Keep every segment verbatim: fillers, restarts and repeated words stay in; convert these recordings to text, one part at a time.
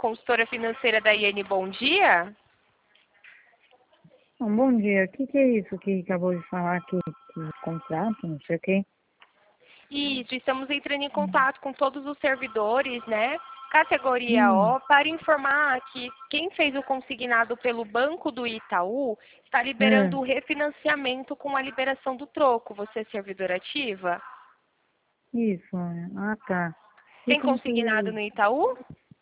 Consultora financeira da Iane, bom dia. Um bom dia. O que, que é isso que acabou de falar aqui? Que contrato, não sei o quê. Isso, estamos entrando em contato com todos os servidores, né? Categoria Hum, O, para informar que quem fez o consignado pelo Banco do Itaú está liberando o é, refinanciamento com a liberação do troco. Você é servidora ativa? isso. é. Ah, tá. E Tem como que... consignado no Itaú?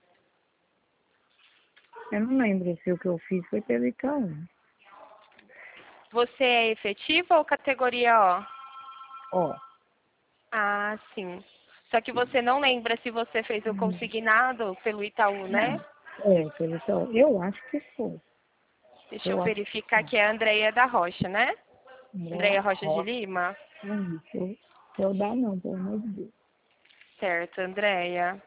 Eu não lembro se o que eu fiz foi pelo Itaú. Você é efetiva ou categoria O? Ó. Ah, sim. Só que você não lembra se você fez o Hum, consignado pelo Itaú, né? É, pelo Itaú. Eu acho que foi. Deixa eu Eu acho que verificar que é a Andreia da Rocha, né? foi. Andreia É, Rocha de ó. Lima? Não, se eu, se eu dar não, pelo amor de Deus. Certo, Andreia.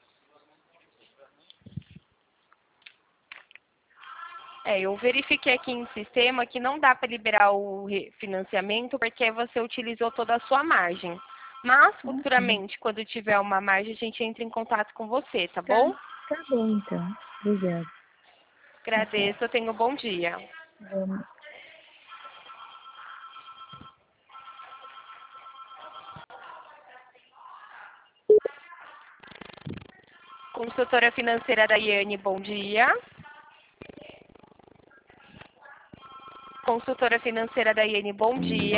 É, eu verifiquei aqui em sistema que não dá para liberar o re- financiamento porque você utilizou toda a sua margem. Mas, Uhum. futuramente, quando tiver uma margem, a gente entra em contato com você, tá Tá, bom? tá bom então. Obrigada. Tá certo. Agradeço, tenha um bom dia. Vamos. Consultora financeira da Iane, bom dia. Consultora financeira da Iane, bom dia.